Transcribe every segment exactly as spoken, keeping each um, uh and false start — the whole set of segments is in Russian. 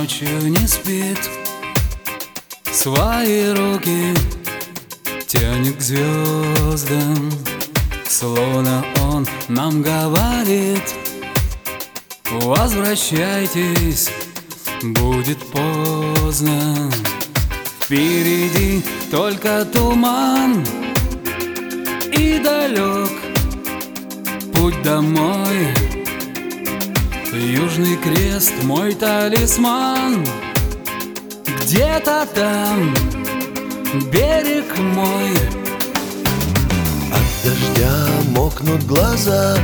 ночью не спит, свои руки тянет к звездам, словно он нам говорит: возвращайтесь, будет поздно. Впереди только туман и далек путь домой. Южный крест — мой талисман, где-то там берег мой. От дождя мокнут глаза,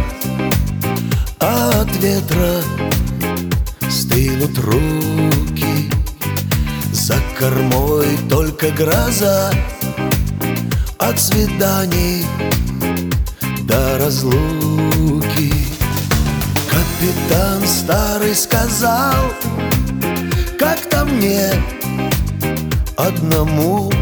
а от ветра стынут руки. За кормой только гроза, от свиданий до разлуки. Капитан старый сказал как-то мне одному: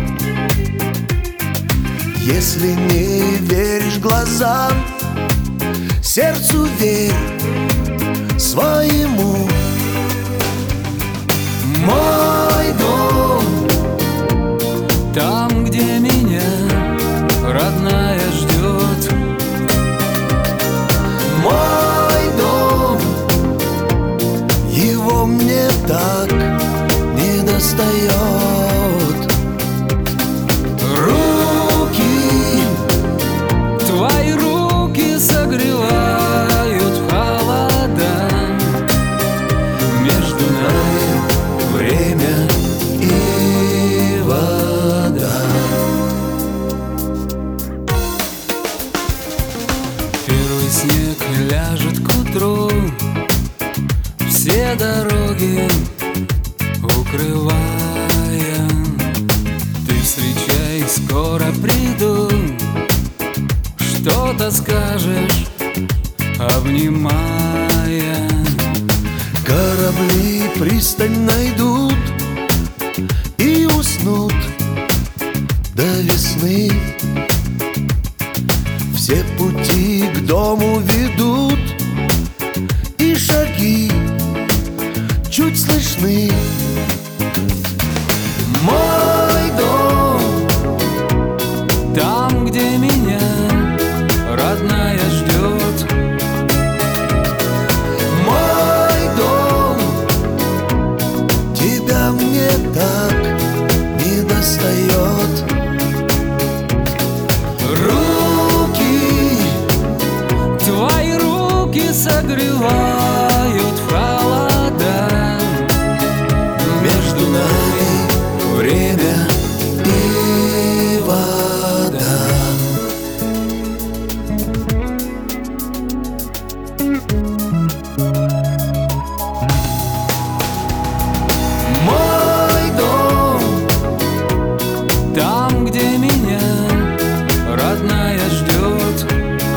если не веришь глазам, сердцу верь своему. Мой дом там, где меня родная ждет. Мой дом, его мне так не достает. Руки, твои руки согревают в холода. Между нами время и вода. Первый снег ляжет к утру, все дороги укрывая. Ты встречай, скоро приду, что-то скажешь, обнимая. корабли пристань найдут и уснут до весны. Все пути к дому ведут, и шаги чуть слышны. Мой дом там, где меня родная ждет. Мой дом, тебя мне так не достает. Руки, твои руки согревают в холода. между нами время и вода. Мой дом Там, где меня родная ждет.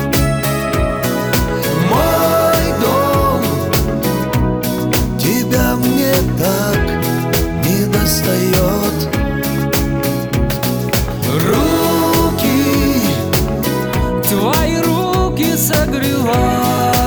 Мой дом, тебя мне так не достает. Руки, Твои руки согревают